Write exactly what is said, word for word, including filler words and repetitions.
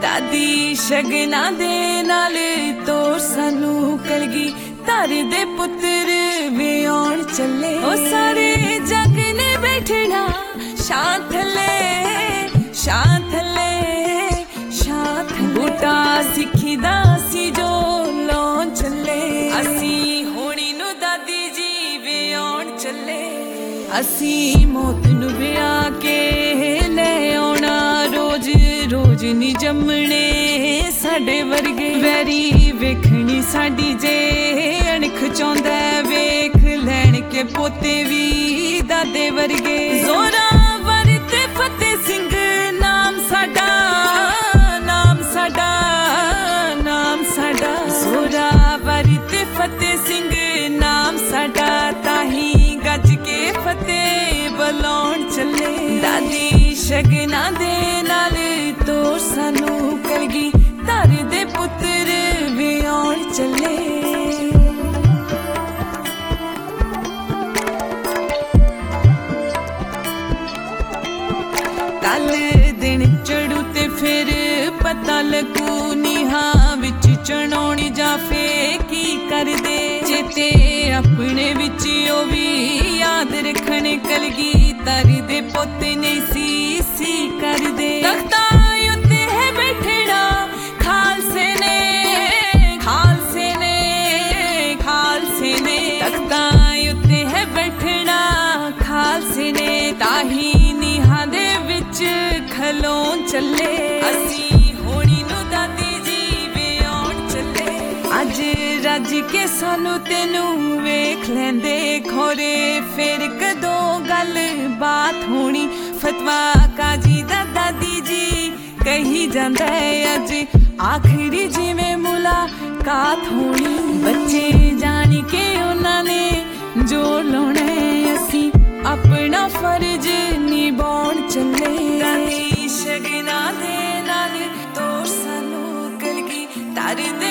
दादी शगना दे नाल तोर सानू कलगी धर दे पुत्र विआउण चले। ओ सारे जग ने बैठना शां थले शां थले शां थले। बूटा सिक्खी दा सी जो लाउण चले। असी होणी नू दादी जी विआउण चले। असी मौत नू विआ के ले आउणा रोज रोज नी जमने साडे वर्गे। वैरी वेखनी साडी जे अणख चाहुंदा वेख लैण के पोते भी दादे वर्गे। जोरावर ते फतेह सिंह नाम साडा नाम साडा नाम साडा। जोरावर ते फतेह सिंह नाम साडा ताही गज के फतेह बुलाउण चले। दादी शगना दे नाल तोर सानू कलगी धर दे पुत्र विआउण चले। कल दिन चढ़ू ते फिर पता लगू निहा विच चढ़ाउणी जा फेकी कर दे। चेते अपने विच ओ भी याद रखण कलगी धर दे पोते नहीं सी सी कर दे। तख्ता उत्ते है बैठना खालसे ने खालसे ने खालसे ने। तख्ता उत्ते है बैठना खालसे ने ताही निहा दे विच खलों चले। असी होणी नू दादी जी विआउण चले। अज रज के सानू तेनू वेख लैंदे खोरे फिर कदों गल बात होनी। फतवा काजी दा दादी जी कही जांदा है अज आखिरी जिवें मुलाकात होनी। बच्चे जानी के उन्हां ने जो लाउणा है असी अपना फर्ज निभाउण चले। दादी शगना दे नाल तोर सानू कलगी धर दे